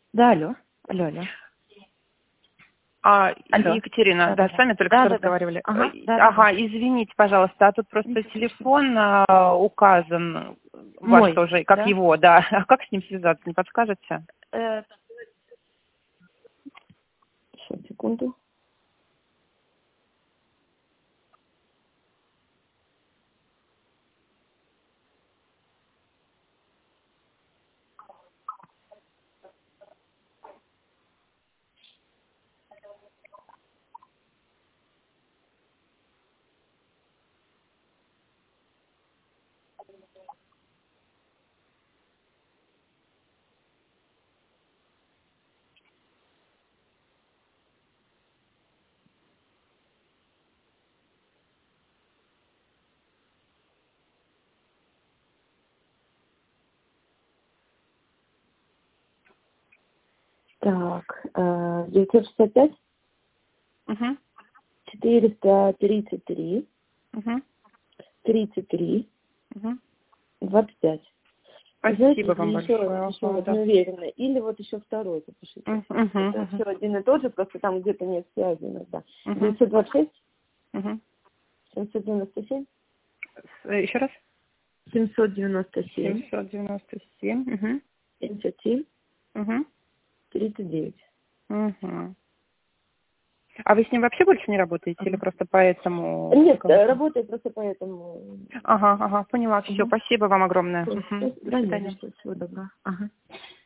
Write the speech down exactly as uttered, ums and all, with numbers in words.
Да, алло. Алло, алло. А, Алло. Екатерина, Да, да, да, с вами только да, что да, разговаривали. да. Ага, Ой, да, да, ага, да. извините, пожалуйста, а тут просто Ничего телефон а, указан, ваш Мой, тоже, как да? его, да. А как с ним связаться, не подскажете? Э, Сейчас, секунду. Так, э, девятьсот шестьдесят пять, Угу, четыреста тридцать три, угу, тридцать три, угу. двадцать пять. Знаете, Спасибо вам еще, большое. еще Ага, вот не да. уверена. Или вот еще второй запишите. Угу, угу, Это угу, все один и тот же, просто там где-то нет связи иногда. угу, девятьсот двадцать шесть, угу. семьсот девяносто семь, Еще раз. семьсот девяносто семь, семьсот девяносто семь. Угу, семьдесят семь, угу, тридцать девять. угу. А вы с ним вообще больше не работаете или Ага. просто поэтому? Нет, кому-то? э, работаю просто поэтому. Ага, ага, поняла. Все, Угу. спасибо вам огромное. Все, Мгм. До да, не за свидания. что. Всего доброго. Ага.